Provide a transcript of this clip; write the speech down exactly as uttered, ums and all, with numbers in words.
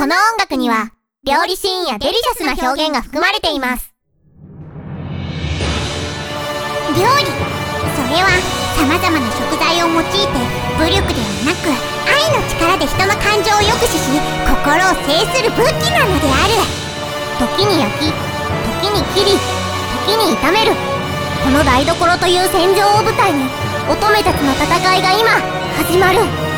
この音楽には料理シーンやデリシャスな表現が含まれています。料理、それは様々な食材を用いて武力ではなく愛の力で人の感情を抑止し心を制する武器なのである。時に焼き、時に切り、時に炒める。この台所という戦場を舞台に乙女たちの戦いが今始まる。